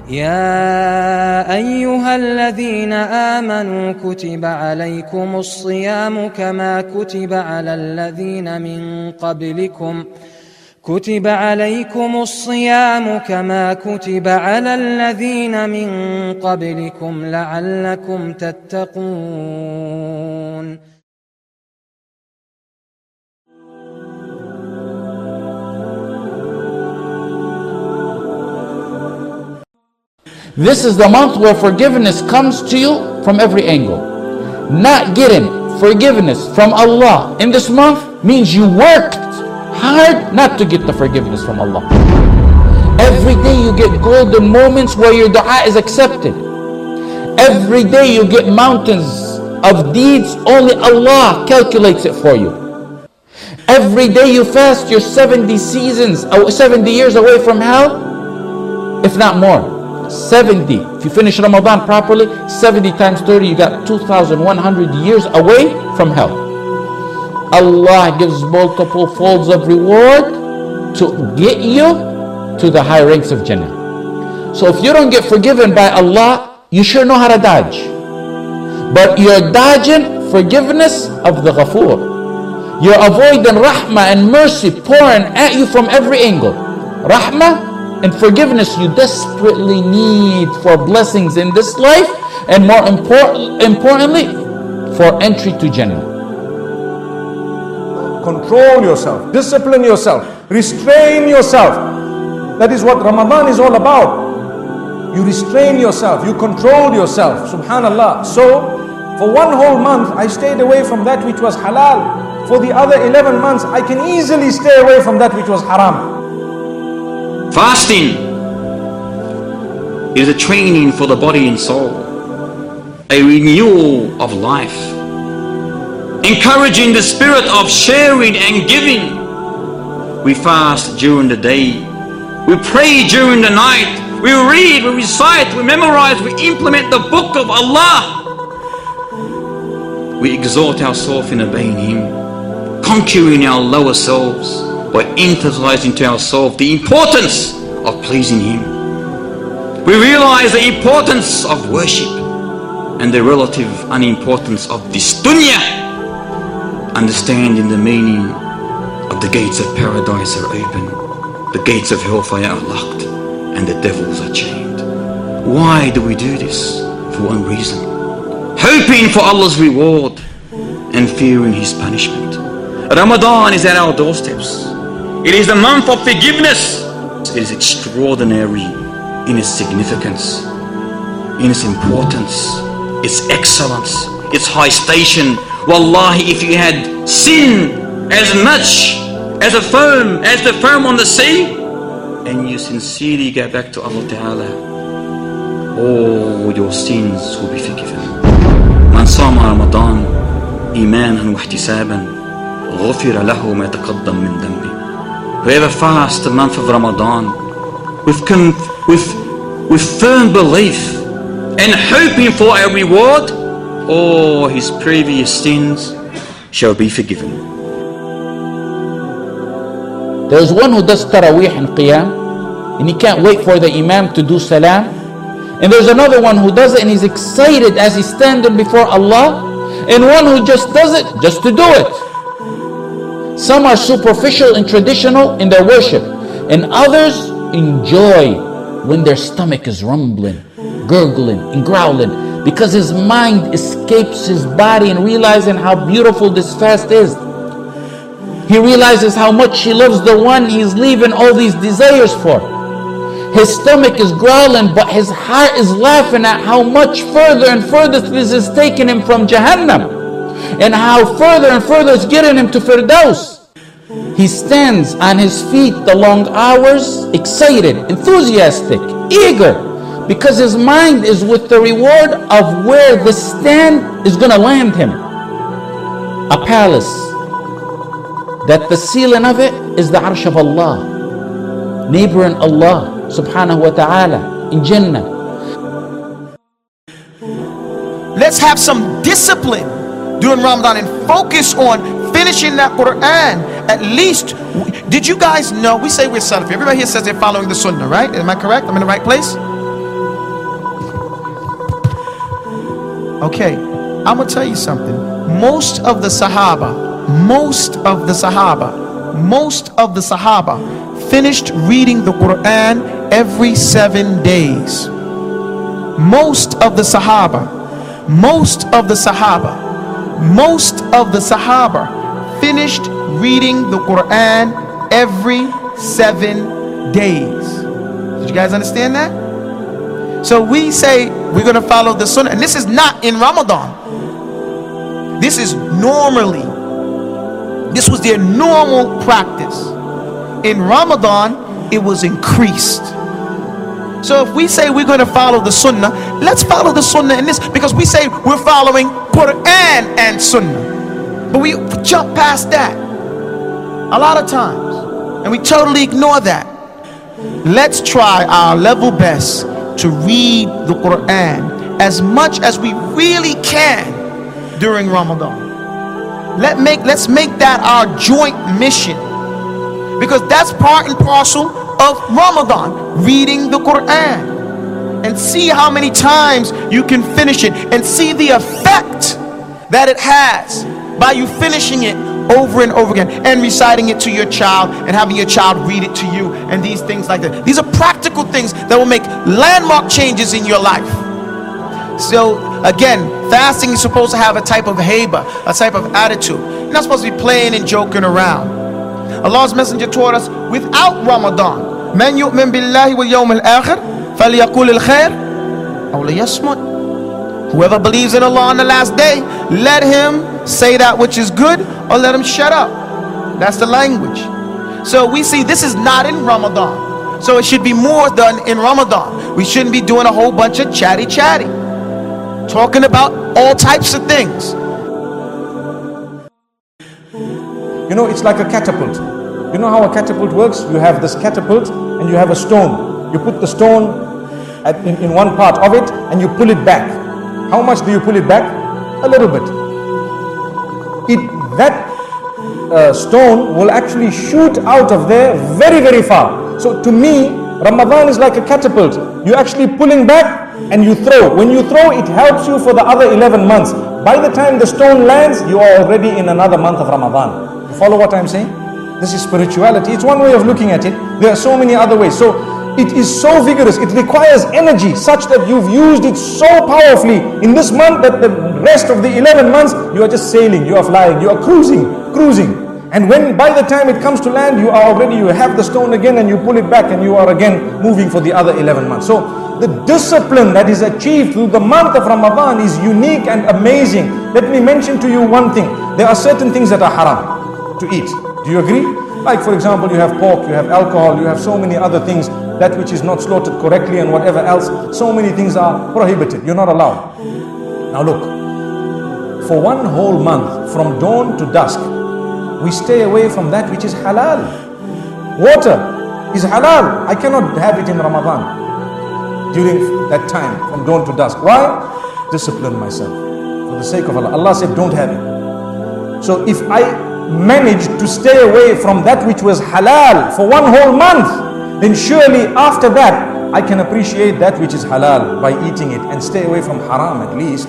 يا أيها الذين آمنوا كتب عليكم الصيام كما كتب على الذين من قبلكم لعلكم تتقون. This is the month where forgiveness comes to you from every angle. Not getting forgiveness from Allah in this month means you worked hard not to get the forgiveness from Allah. Every day you get golden moments where your dua is accepted. Every day you get mountains of deeds only Allah calculates it for you. Every day you fast, you're 70 years away from hell, if not more. 70. If you finish Ramadan properly, 70 times 30, you got 2,100 years away from hell. Allah gives multiple folds of reward to get you to the high ranks of Jannah. So if you don't get forgiven by Allah, you sure know how to dodge. But you're dodging forgiveness of the Ghafoor. You're avoiding rahmah and mercy pouring at you from every angle. Rahmah and forgiveness you desperately need for blessings in this life, and more importantly, for entry to Jannah. Control yourself, discipline yourself, restrain yourself. That is what Ramadan is all about. You restrain yourself, you control yourself, subhanallah. So, for one whole month, I stayed away from that which was halal. For the other 11 months, I can easily stay away from that which was haram. Fasting is a training for the body and soul, a renewal of life, encouraging the spirit of sharing and giving. We fast during the day, we pray during the night, we read, we recite, we memorize, we implement the book of Allah. We exhort ourselves in obeying Him, conquering our lower selves by emphasizing to ourselves the importance of pleasing Him. We realize the importance of worship and the relative unimportance of this dunya. Understanding the meaning of the gates of paradise are open, the gates of hellfire are locked, and the devils are chained. Why do we do this? For one reason: hoping for Allah's reward and fearing His punishment. Ramadan is at our doorsteps. It is the month of forgiveness. It is extraordinary in its significance, in its importance, its excellence, its high station. Wallahi, if you had sin as much as the foam on the sea, and you sincerely get back to Allah Ta'ala, all your sins will be forgiven. Man sama Ramadan imanan wa ihtisaban ghufira lahu ma taqaddam min dhanbi. Whoever fasts the month of Ramadan with firm belief and hoping for a reward, all his previous sins shall be forgiven. There's one who does Taraweeh and Qiyam, and he can't wait for the Imam to do Salam. And there's another one who does it and he's excited as he's standing before Allah. And one who just does it just to do it. Some are superficial and traditional in their worship, and others enjoy when their stomach is rumbling, gurgling and growling, because his mind escapes his body and realizing how beautiful this fast is. He realizes how much he loves the one he's leaving all these desires for. His stomach is growling, but his heart is laughing at how much further and further this is taking him from Jahannam, and how further and further it's getting him to Firdaus. He stands on his feet the long hours, excited, enthusiastic, eager, because his mind is with the reward of where the stand is going to land him. A palace that the ceiling of it is the Arsh of Allah, neighboring Allah subhanahu wa ta'ala in Jannah. Let's have some discipline during Ramadan and focus on finishing that Quran. At least, did you guys know, we say we're Salafi. Everybody here says they're following the Sunnah, right? Am I correct? I'm in the right place? Okay, I'm gonna tell you something. Most of the Sahaba finished reading the Quran every 7 days. Most of the Sahaba finished reading the Quran every 7 days. Did you guys understand that? So we say we're going to follow the Sunnah, and this is not in Ramadan. This is normally. This was their normal practice. In Ramadan, it was increased. So if we say we're going to follow the Sunnah, let's follow the Sunnah in this, because we say we're following Quran and Sunnah. But we jump past that a lot of times, and we totally ignore that. Let's try our level best to read the Quran as much as we really can during Ramadan. Let's make that our joint mission, because that's part and parcel of Ramadan, reading the Quran, and see how many times you can finish it, and see the effect that it has by you finishing it over and over again, and reciting it to your child, and having your child read it to you, and these things like that. These are practical things that will make landmark changes in your life. So again, fasting is supposed to have a type of haiba, a type of attitude. You're not supposed to be playing and joking around. Allah's Messenger taught us, without Ramadan, man yu'min billahi wal yawm al-akhir falyaqul al-khair aw liyasmut. Whoever believes in Allah on the last day, let him say that which is good, or let him shut up. That's the language. So we see this is not in Ramadan. So it should be more done in Ramadan. We shouldn't be doing a whole bunch of chatty, talking about all types of things. You know, it's like a catapult. You know how a catapult works? You have this catapult and you have a stone. You put the stone in one part of it and you pull it back. How much do you pull it back? A little bit. That stone will actually shoot out of there very, very far. So to me, Ramadan is like a catapult. You're actually pulling back and you throw. When you throw, it helps you for the other 11 months. By the time the stone lands, you are already in another month of Ramadan. You follow what I'm saying? This is spirituality. It's one way of looking at it. There are so many other ways. So it is so vigorous. It requires energy such that you've used it so powerfully in this month that the rest of the 11 months, you are just sailing, you are flying, you are cruising. And when by the time it comes to land, you have the stone again and you pull it back and you are again moving for the other 11 months. So the discipline that is achieved through the month of Ramadan is unique and amazing. Let me mention to you one thing. There are certain things that are haram to eat. Do you agree? Like for example, you have pork, you have alcohol, you have so many other things, that which is not slaughtered correctly and whatever else. So many things are prohibited. You're not allowed. Now look, for one whole month, from dawn to dusk, we stay away from that which is halal. Water is halal. I cannot have it in Ramadan during that time, from dawn to dusk. Why? Discipline myself for the sake of Allah. Allah said don't have it. So if I manage to stay away from that which was halal for one whole month, then surely after that I can appreciate that which is halal by eating it and stay away from haram at least.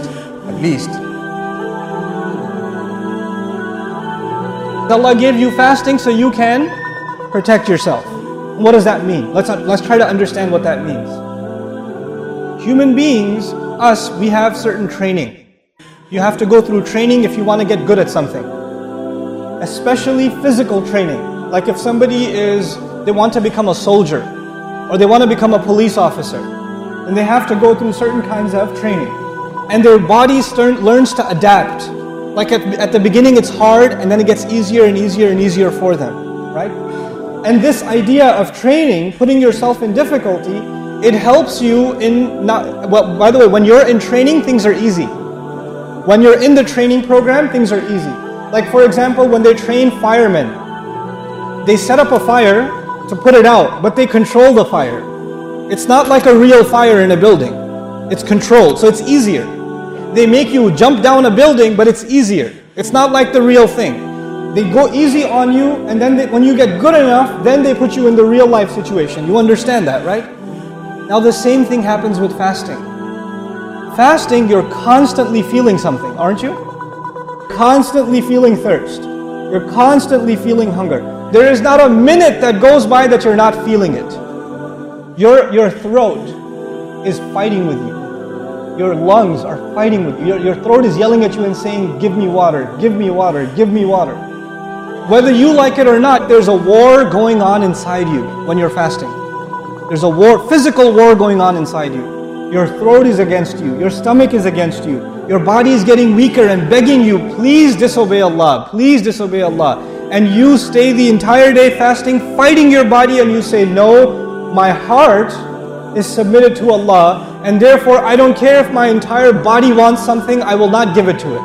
Allah gave you fasting so you can protect yourself. What does that mean? Let's try to understand what that means. Human beings, us, we have certain training. You have to go through training if you want to get good at something. Especially physical training. Like if somebody they want to become a soldier, or they want to become a police officer, and they have to go through certain kinds of training. And their body learns to adapt. Like at the beginning it's hard, and then it gets easier and easier and easier for them, right? And this idea of training, putting yourself in difficulty, it helps you in by the way, when you're in training, things are easy. When you're in the training program, things are easy. Like for example, when they train firemen, they set up a fire to put it out, but they control the fire. It's not like a real fire in a building. It's controlled, so it's easier. They make you jump down a building, but it's easier. It's not like the real thing. They go easy on you, and then when you get good enough, then they put you in the real life situation. You understand that, right? Now the same thing happens with fasting. Fasting, you're constantly feeling something, aren't you? Constantly feeling thirst. You're constantly feeling hunger. There is not a minute that goes by that you're not feeling it. Your throat is fighting with you. Your lungs are fighting with you. Your throat is yelling at you and saying, give me water, give me water, give me water. Whether you like it or not, there's a war going on inside you when you're fasting. There's a war, physical war going on inside you. Your throat is against you. Your stomach is against you. Your body is getting weaker and begging you, please disobey Allah. Please disobey Allah. And you stay the entire day fasting, fighting your body, and you say, no, my heart is submitted to Allah, and therefore I don't care if my entire body wants something, I will not give it to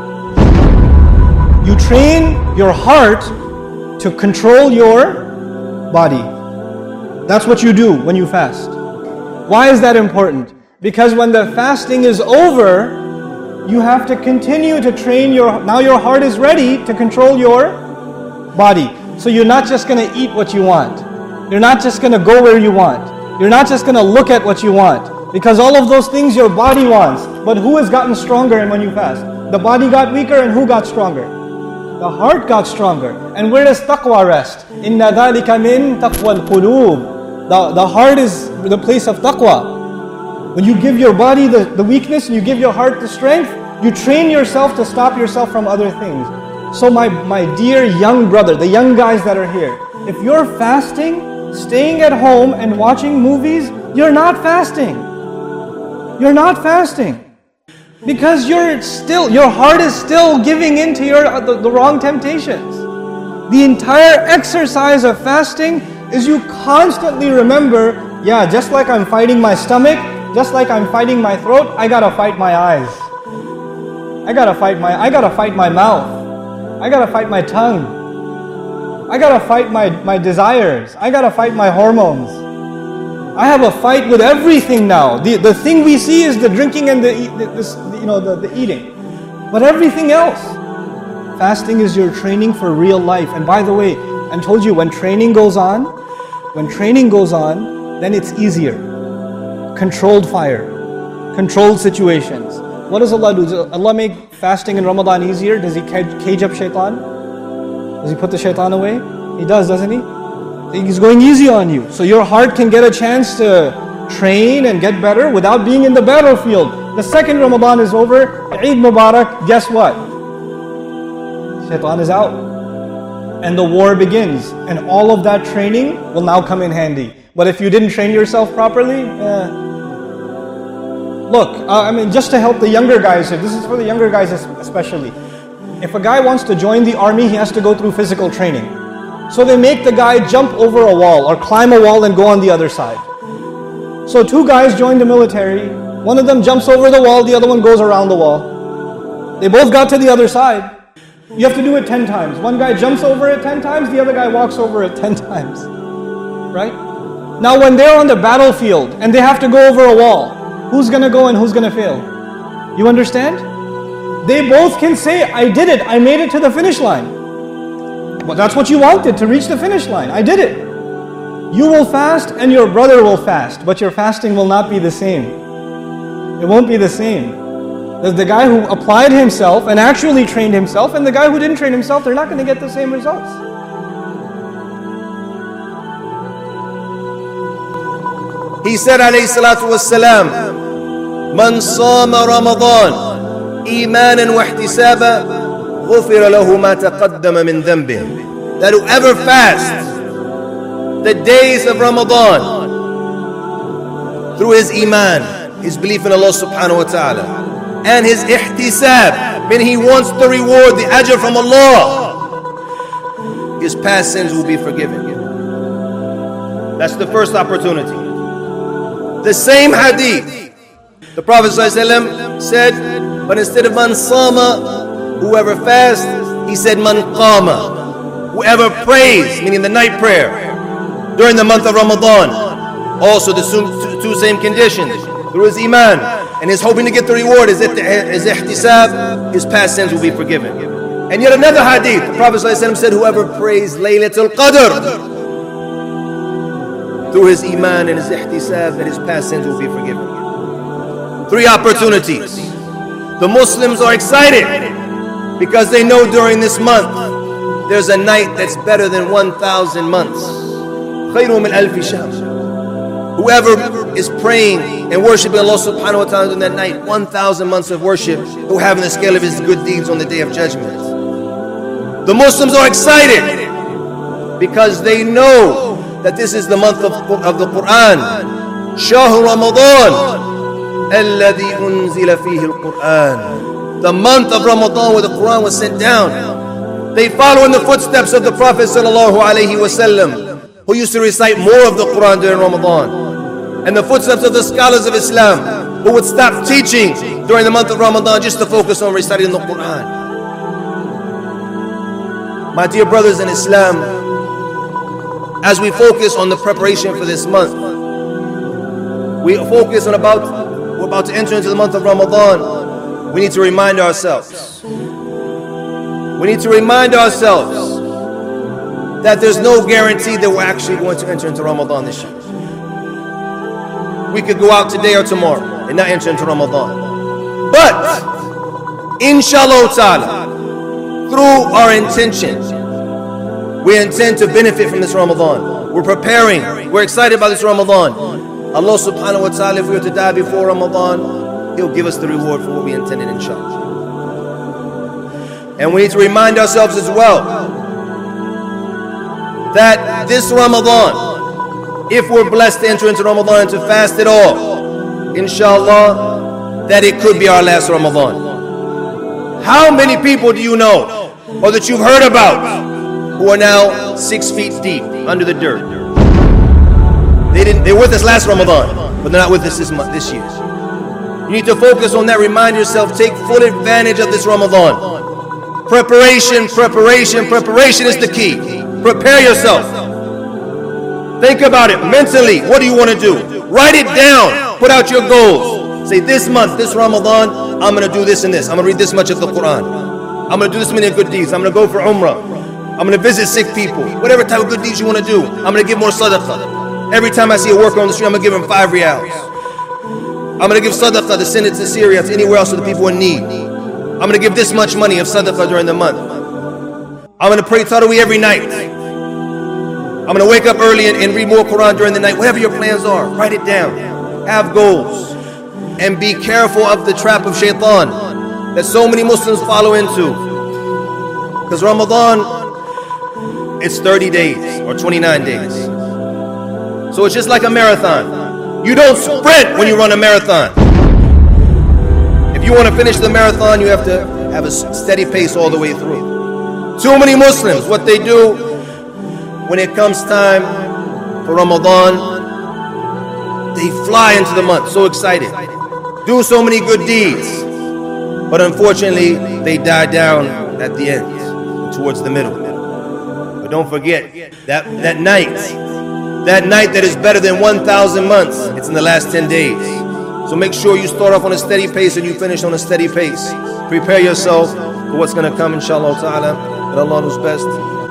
it. You train your heart to control your body. That's what you do when you fast. Why is that important? Because when the fasting is over, you have to continue to train now your heart is ready to control your body. So you're not just going to eat what you want. You're not just going to go where you want. You're not just going to look at what you want. Because all of those things your body wants. But who has gotten stronger when you fast? The body got weaker, and who got stronger? The heart got stronger. And where does taqwa rest? Inna dhalika min taqwa al-qulub. The heart is the place of taqwa. When you give your body the weakness, and you give your heart the strength, you train yourself to stop yourself from other things. So my dear young brother, the young guys that are here, if you're fasting, staying at home and watching movies, you're not fasting. You're not fasting. Because your heart is still giving in to the wrong temptations. The entire exercise of fasting is you constantly remember, yeah, just like I'm fighting my stomach, just like I'm fighting my throat, I gotta fight my eyes. I gotta fight my mouth. I gotta fight my tongue. I gotta fight my desires. I gotta fight my hormones. I have a fight with everything now. The thing we see is the drinking and the eating. But everything else, fasting is your training for real life. And by the way, I told you when training goes on, then it's easier. Controlled fire, controlled situations. What does Allah do? Does Allah make fasting in Ramadan easier? Does He cage up shaitan? Does He put the shaitan away? He does, doesn't He? He's going easy on you. So your heart can get a chance to train and get better without being in the battlefield. The second Ramadan is over, Eid Mubarak, guess what? Shaitan is out. And the war begins. And all of that training will now come in handy. But if you didn't train yourself properly, look, just to help the younger guys here, this is for the younger guys especially. If a guy wants to join the army, he has to go through physical training. So they make the guy jump over a wall or climb a wall and go on the other side. So two guys join the military. One of them jumps over the wall, the other one goes around the wall. They both got to the other side. You have to do it 10 times. One guy jumps over it 10 times, the other guy walks over it 10 times. Right? Now when they're on the battlefield and they have to go over a wall, who's going to go and who's going to fail? You understand? They both can say, I did it, I made it to the finish line. But that's what you wanted, to reach the finish line. I did it. You will fast and your brother will fast, but your fasting will not be the same. It won't be the same. There's the guy who applied himself and actually trained himself, and the guy who didn't train himself, they're not going to get the same results. He said, alayhi salatu wassalam, Man sama Ramadan, imanan wa ihtisaba, غُفِرَ لَهُ مَا تَقَدَّمَ مِنْ ذَنْبِهِ. That whoever fasts the days of Ramadan through his iman, his belief in Allah subhanahu wa ta'ala, and his ihtisab, meaning he wants the reward, the ajr from Allah, his past sins will be forgiven. That's the first opportunity. The same hadith, the Prophet ﷺ said, but instead of man sama, whoever fasts, he said man qama. Whoever prays, meaning the night prayer, during the month of Ramadan, also the two same conditions, through his iman and his hoping to get the reward, his ihtisab, his past sins will be forgiven. And yet another hadith, the Prophet ﷺ said, whoever prays Laylatul Qadr, through his iman and his ihtisab, that his past sins will be forgiven. 3 opportunities. The Muslims are excited because they know during this month there's a night that's better than 1,000 months. خير من ألف شهر. Whoever is praying and worshiping Allah subhanahu wa ta'ala in that night, 1,000 months of worship, who have in the scale of his good deeds on the day of judgment. The Muslims are excited because they know that this is the month of the Quran. شهر رمضان الذي أنزل فيه القرآن. The month of Ramadan where the Quran was sent down. They follow in the footsteps of the Prophet sallallahu alaihi wasallam, who used to recite more of the Quran during Ramadan, and the footsteps of the scholars of Islam, who would stop teaching during the month of Ramadan just to focus on reciting the Quran. My dear brothers in Islam, as we focus on the preparation for this month, we focus on we're about to enter into the month of Ramadan. We need to remind ourselves. We need to remind ourselves that there's no guarantee that we're actually going to enter into Ramadan this year. We could go out today or tomorrow and not enter into Ramadan. But, inshallah ta'ala, through our intention, we intend to benefit from this Ramadan. We're preparing. We're excited about this Ramadan. Allah subhanahu wa ta'ala, if we were to die before Ramadan, He'll give us the reward for what we intended, inshallah. And we need to remind ourselves as well that this Ramadan, if we're blessed to enter into Ramadan and to fast it all, inshallah, that it could be our last Ramadan. How many people do you know, or that you've heard about, who are now 6 feet deep under the dirt? They were with us last Ramadan, but they're not with us this year. You need to focus on that. Remind yourself, take full advantage of this Ramadan. Preparation, preparation, preparation is the key. Prepare yourself. Think about it mentally. What do you want to do? Write it down. Put out your goals. Say, this month, this Ramadan, I'm going to do this and this. I'm going to read this much of the Quran. I'm going to do this many good deeds. I'm going to go for Umrah. I'm going to visit sick people. Whatever type of good deeds you want to do. I'm going to give more sadaqah. Every time I see a worker on the street, I'm going to give him 5 riyals. I'm going to give sadaqah to send it to Syria, to anywhere else to the people in need. I'm going to give this much money of sadaqah during the month. I'm going to pray Taraweeh every night. I'm going to wake up early and read more Quran during the night. Whatever your plans are, write it down. Have goals. And be careful of the trap of shaitan that so many Muslims follow into. Because Ramadan, it's 30 days or 29 days. So it's just like a marathon. You don't sprint when you run a marathon. If you want to finish the marathon, you have to have a steady pace all the way through. Too many Muslims, what they do when it comes time for Ramadan, they fly into the month, so excited. Do so many good deeds. But unfortunately, they die down at the end, towards the middle. But don't forget, that night that is better than 1,000 months, it's in the last 10 days. So make sure you start off on a steady pace and you finish on a steady pace. Prepare yourself for what's going to come, inshallah ta'ala. But Allah knows best.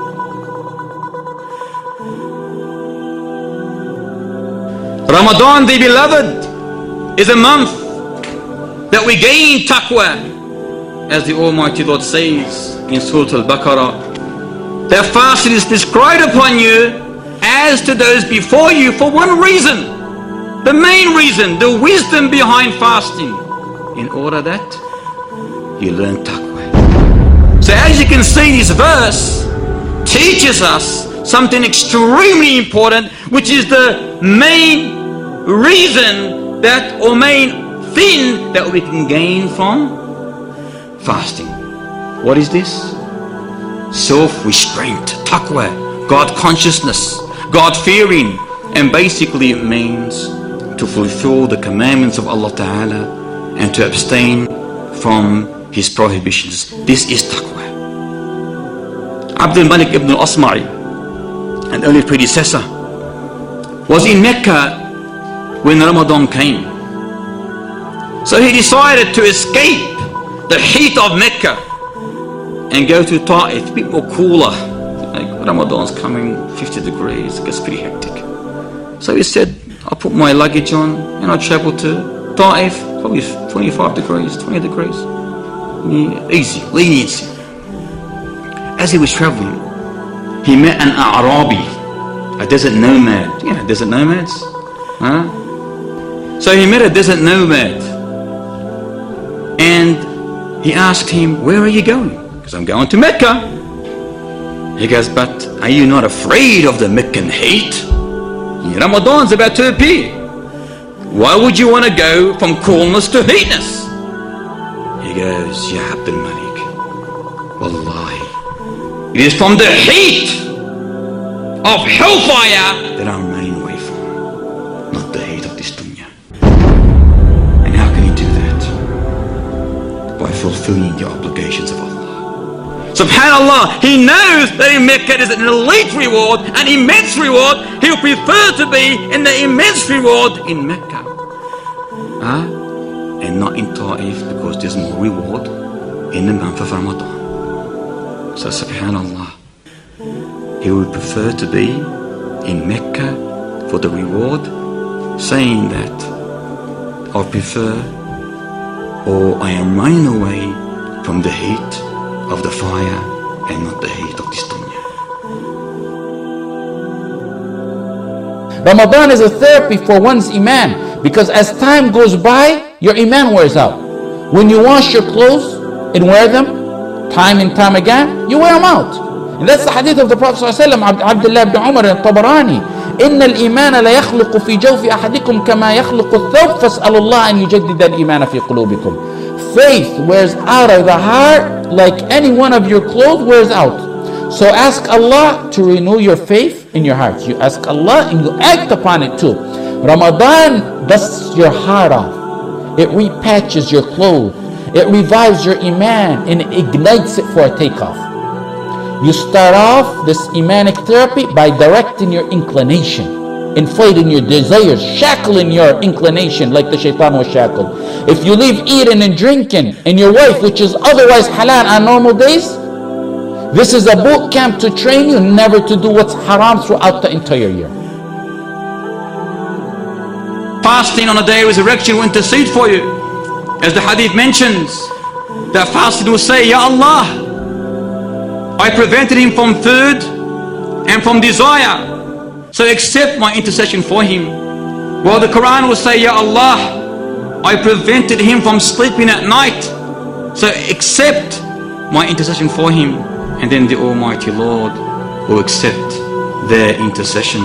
Ramadan, the beloved, is a month that we gain taqwa. As the Almighty Lord says in Surah Al-Baqarah, that fasting is prescribed upon you as to those before you for one reason. The main reason, the wisdom behind fasting, in order that you learn taqwa. So as you can see, this verse teaches us something extremely important, which is the main reason that, or main thing that we can gain from fasting. What is this? Self-restraint, taqwa, God consciousness, God fearing, and basically it means to fulfill the commandments of Allah Ta'ala and to abstain from His prohibitions. This is taqwa. Abdul Malik ibn al-Asma'i, an early predecessor, was in Mecca when Ramadan came. So he decided to escape the heat of Mecca and go to Ta'if, a bit more cooler. Like Ramadan's coming, 50 degrees, it gets pretty hectic. So he said, I'll put my luggage on and I'll travel to Ta'if, probably 25 degrees, 20 degrees. Easy, leniency. As he was traveling, he met an A'rabi, a desert nomad. You know, desert nomads? Huh? So he met a desert nomad. And he asked him, where are you going? Because I'm going to Mecca. He goes, but are you not afraid of the Meccan heat? Ramadan's about to appear. Why would you want to go from coolness to heatness? He goes, Ya Abdul Malik, Wallahi, it is from the heat of hellfire that I'm running away from, not the heat of this dunya. And how can he do that? By fulfilling the obligations of Allah. Subhanallah, he knows that in Mecca there's an elite reward, an immense reward. He'll prefer to be in the immense reward in Mecca. And not in Ta'if, because there's more reward in the month of Ramadan. So subhanallah, he would prefer to be in Mecca for the reward, saying that I prefer, or I am running away from the heat of the fire and not the heat of this dunya. Ramadan is a therapy for one's iman, because as time goes by, your iman wears out. When you wash your clothes and wear them time and time again, you wear them out. And that's the hadith of the Prophet ﷺ, Abdullah ibn Umar al-Tabarani. إن الإيمان لا يخلق في جوف أحدكم كما يخلق الثوب فاسألوا الله أن يجدد الإيمان في قلوبكم. Faith wears out of the heart like any one of your clothes wears out. So ask Allah to renew your faith in your heart. You ask Allah and you act upon it too. Ramadan dusts your heart off. It repatches your clothes. It revives your iman and ignites it for a takeoff. You start off this imanic therapy by directing your inclination, inflating your desires, shackling your inclination like the shaitan was shackled. If you leave eating and drinking and your wife, which is otherwise halal on normal days, this is a boot camp to train you never to do what's haram throughout the entire year. Fasting on the day of resurrection will intercede for you. As the hadith mentions, that fasting will say, Ya Allah, I prevented him from food and from desire, so accept my intercession for him. While the Quran will say, Ya Allah, I prevented him from sleeping at night, so accept my intercession for him. And then the Almighty Lord will accept their intercession.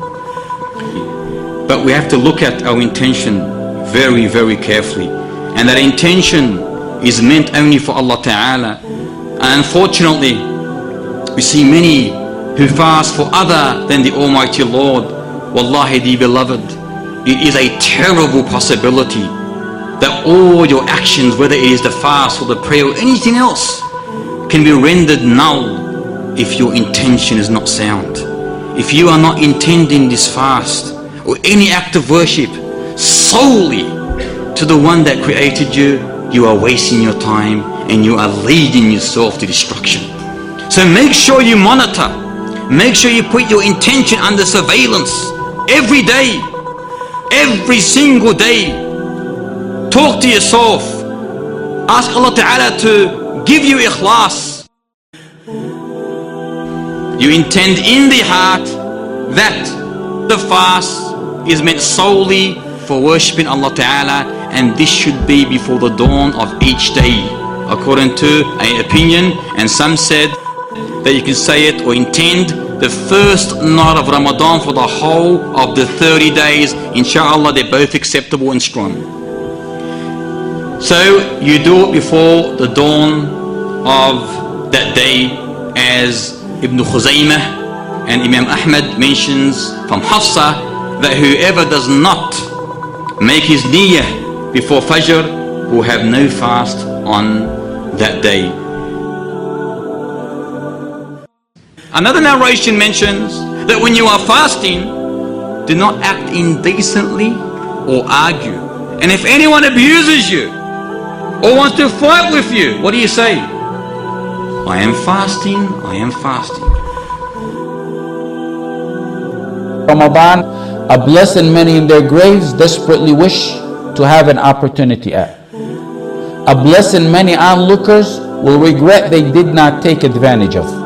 But we have to look at our intention very, very carefully. And that intention is meant only for Allah Ta'ala. And unfortunately, we see many who fast for other than the Almighty Lord. Wallahi, the beloved, it is a terrible possibility that all your actions, whether it is the fast or the prayer or anything else, can be rendered null if your intention is not sound. If you are not intending this fast or any act of worship solely to the one that created you, you are wasting your time and you are leading yourself to destruction. So make sure you monitor, make sure you put your intention under surveillance every day, every single day. Talk to yourself, ask Allah Ta'ala to give you ikhlas. You intend in the heart that the fast is meant solely for worshipping Allah Ta'ala, and this should be before the dawn of each day, according to an opinion. And some said that you can say it or intend the first night of Ramadan for the whole of the 30 days. Inshallah, they're both acceptable and strong. So you do it before the dawn of that day, as Ibn Khuzaymah and Imam Ahmad mentions from Hafsa, that whoever does not make his niyyah before Fajr will have no fast on that day. Another narration mentions that when you are fasting, do not act indecently or argue. And if anyone abuses you or wants to fight with you, what do you say? I am fasting, I am fasting. Ramadan, a blessed many in their graves desperately wish to have an opportunity at. A blessing many onlookers will regret they did not take advantage of.